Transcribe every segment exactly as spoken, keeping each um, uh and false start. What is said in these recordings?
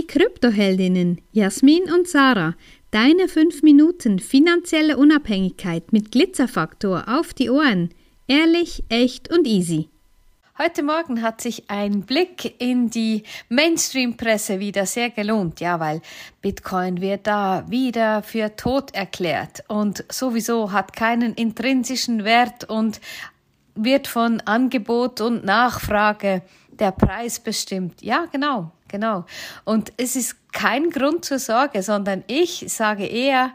Kryptoheldinnen Jasmin und Sarah. Deine fünf Minuten finanzielle Unabhängigkeit mit Glitzerfaktor auf die Ohren. Ehrlich, echt und easy. Heute Morgen hat sich ein Blick in die Mainstream-Presse wieder sehr gelohnt, ja, weil Bitcoin wird da wieder für tot erklärt und sowieso hat keinen intrinsischen Wert und wird von Angebot und Nachfrage der Preis bestimmt. Ja, genau, genau. Und es ist kein Grund zur Sorge, sondern ich sage eher,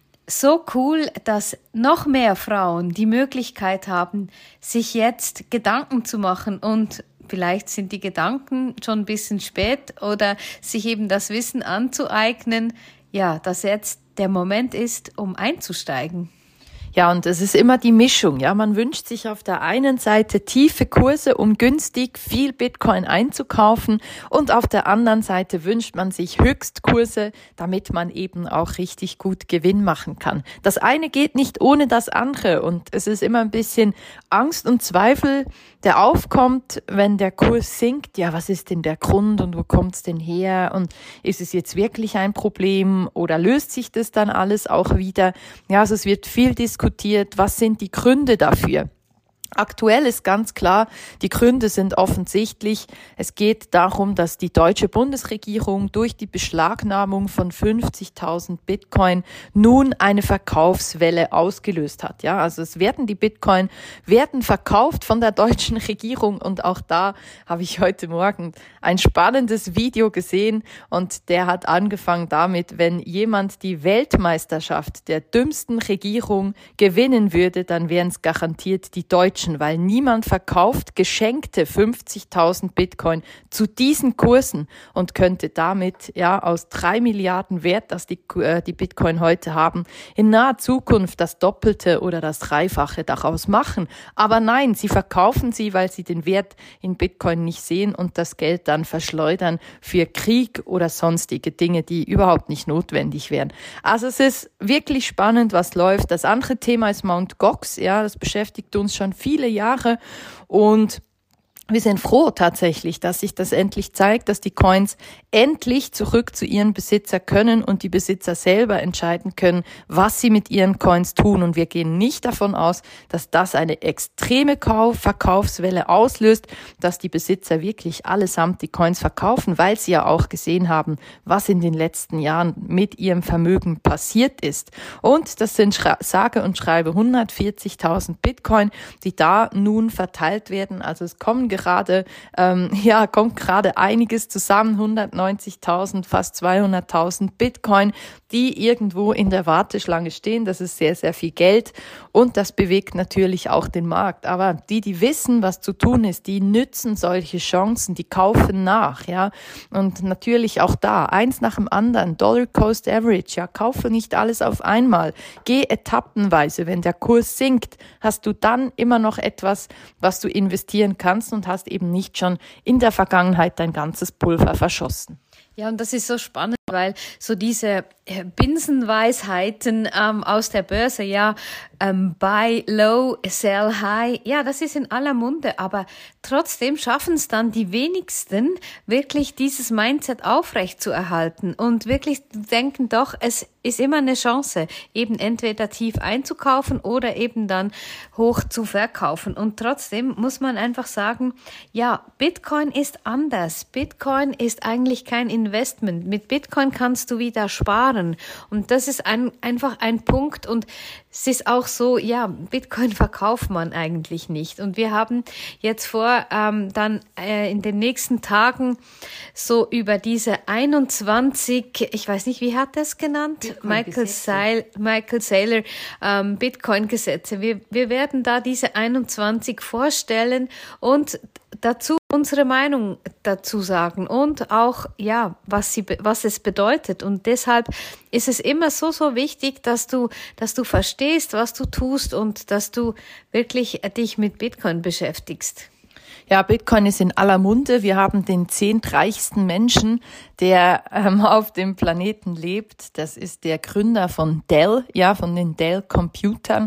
so cool, dass noch mehr Frauen die Möglichkeit haben, sich jetzt Gedanken zu machen und vielleicht sind die Gedanken schon ein bisschen spät oder sich eben das Wissen anzueignen, ja, dass jetzt der Moment ist, um einzusteigen. Ja, und es ist immer die Mischung. Ja, man wünscht sich auf der einen Seite tiefe Kurse, um günstig viel Bitcoin einzukaufen, und auf der anderen Seite wünscht man sich Höchstkurse, damit man eben auch richtig gut Gewinn machen kann. Das eine geht nicht ohne das andere, und es ist immer ein bisschen Angst und Zweifel, der aufkommt, wenn der Kurs sinkt. Ja, was ist denn der Grund und wo kommt's denn her? Und ist es jetzt wirklich ein Problem oder löst sich das dann alles auch wieder? Ja, also es wird viel diskutiert. Was sind die Gründe dafür? Aktuell ist ganz klar, die Gründe sind offensichtlich. Es geht darum, dass die deutsche Bundesregierung durch die Beschlagnahmung von fünfzigtausend Bitcoin nun eine Verkaufswelle ausgelöst hat. Ja, also es werden die Bitcoin werden verkauft von der deutschen Regierung, und auch da habe ich heute Morgen ein spannendes Video gesehen, und der hat angefangen damit: Wenn jemand die Weltmeisterschaft der dümmsten Regierung gewinnen würde, dann wären es garantiert die Deutschen. Weil niemand verkauft geschenkte fünfzigtausend Bitcoin zu diesen Kursen und könnte damit ja aus drei Milliarden Wert, das die, äh, die Bitcoin heute haben, in naher Zukunft das Doppelte oder das Dreifache daraus machen. Aber nein, sie verkaufen sie, weil sie den Wert in Bitcoin nicht sehen und das Geld dann verschleudern für Krieg oder sonstige Dinge, die überhaupt nicht notwendig wären. Also es ist wirklich spannend, was läuft. Das andere Thema ist Mount Gox. Ja, das beschäftigt uns schon viel viele Jahre, und wir sind froh tatsächlich, dass sich das endlich zeigt, dass die Coins endlich zurück zu ihren Besitzer können und die Besitzer selber entscheiden können, was sie mit ihren Coins tun. Und wir gehen nicht davon aus, dass das eine extreme Kauf- Verkaufswelle auslöst, dass die Besitzer wirklich allesamt die Coins verkaufen, weil sie ja auch gesehen haben, was in den letzten Jahren mit ihrem Vermögen passiert ist. Und das sind schra- sage und schreibe hundertvierzigtausend Bitcoin, die da nun verteilt werden. Also es kommen gerade, ähm, ja, kommt gerade einiges zusammen, hundertneunzigtausend, fast zweihunderttausend Bitcoin, die irgendwo in der Warteschlange stehen. Das ist sehr, sehr viel Geld, und das bewegt natürlich auch den Markt. Aber die, die wissen, was zu tun ist, die nützen solche Chancen, die kaufen nach, ja. Und natürlich auch da, eins nach dem anderen, Dollar Cost Average, ja, kaufe nicht alles auf einmal. Geh etappenweise. Wenn der Kurs sinkt, hast du dann immer noch etwas, was du investieren kannst, und hast eben nicht schon in der Vergangenheit dein ganzes Pulver verschossen. Ja, und das ist so spannend, weil so diese äh, Binsenweisheiten ähm, aus der Börse, ja, ähm, buy low, sell high, ja, das ist in aller Munde, aber trotzdem schaffen es dann die wenigsten, wirklich dieses Mindset aufrecht zu erhalten und wirklich denken, doch, es ist immer eine Chance, eben entweder tief einzukaufen oder eben dann hoch zu verkaufen. Und trotzdem muss man einfach sagen, ja, Bitcoin ist anders. Bitcoin ist eigentlich kein Investment. Mit Bitcoin kannst du wieder sparen. Und das ist ein, einfach ein Punkt. Und es ist auch so, ja, Bitcoin verkauft man eigentlich nicht. Und wir haben jetzt vor, ähm, dann äh, in den nächsten Tagen so über diese einundzwanzig, ich weiß nicht, wie hat er es genannt? Michael, Seil, Michael Saylor, ähm, Bitcoin-Gesetze. Wir, wir werden da diese einundzwanzig vorstellen und dazu unsere Meinung dazu sagen und auch, ja, was sie, was es bedeutet. Und deshalb ist es immer so, so wichtig, dass du, dass du verstehst, was du tust und dass du wirklich dich mit Bitcoin beschäftigst. Ja, Bitcoin ist in aller Munde. Wir haben den zehntreichsten Menschen, der ähm, auf dem Planeten lebt. Das ist der Gründer von Dell, ja, von den Dell-Computern.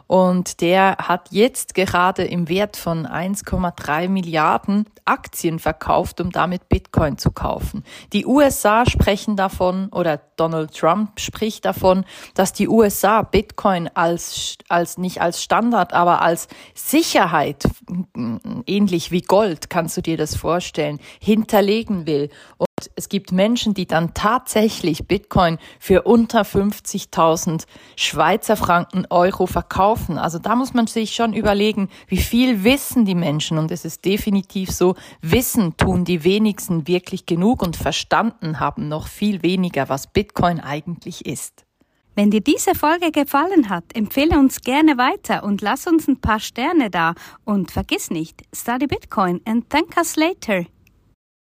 und der hat jetzt gerade im Wert von eins Komma drei Milliarden Aktien verkauft, um damit Bitcoin zu kaufen. Die U S A sprechen davon, oder Donald Trump spricht davon, dass die U S A Bitcoin als, als nicht als Standard, aber als Sicherheit, ähnlich wie Gold, kannst du dir das vorstellen, hinterlegen will. Und es gibt Menschen, die dann tatsächlich Bitcoin für unter fünfzigtausend Schweizer Franken Euro verkaufen. Also da muss man sich schon überlegen, wie viel wissen die Menschen. Und es ist definitiv so, Wissen tun die wenigsten wirklich genug und verstanden haben noch viel weniger, was Bitcoin eigentlich ist. Wenn dir diese Folge gefallen hat, empfehle uns gerne weiter und lass uns ein paar Sterne da. Und vergiss nicht, study Bitcoin and thank us later.